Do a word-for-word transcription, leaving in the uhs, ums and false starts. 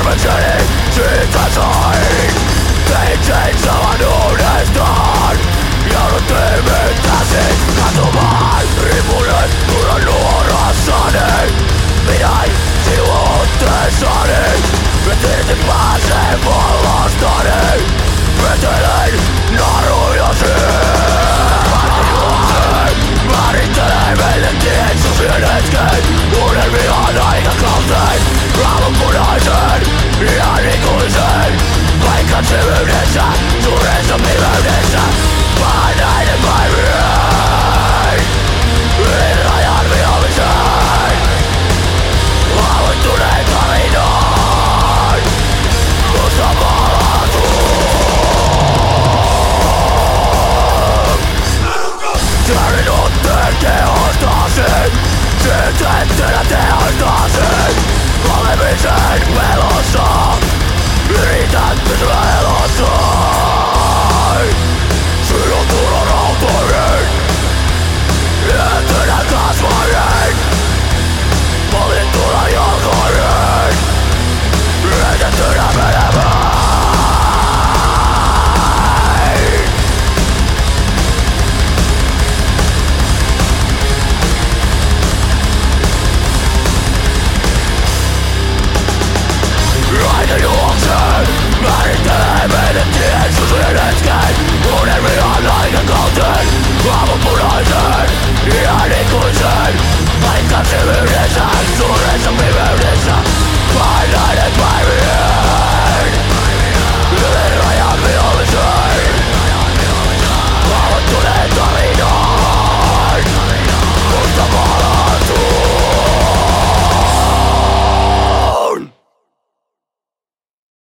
arvelseni siitä sain. Tein sen saman uudestaan. Jouduttiin mittasin katumaan. Ripunen tulla nuorassani. Pidän sinua otteessani. Vetirti pääsee vallastani. Vetelen narujasi. Määrittelee meille tien susien hetken. Unelmia aikakauteen. Raavun punaisen ja ikuisen. Paikan syvyydessä, suuressa pimeydessä. Vaan näiden päivien rajan vihollisen. Haavoittuneen karinan musta maalatuu. Tärin otteen tehostasi. Sytyttynä tehostasi. Olemisen pelossa yritän pysyä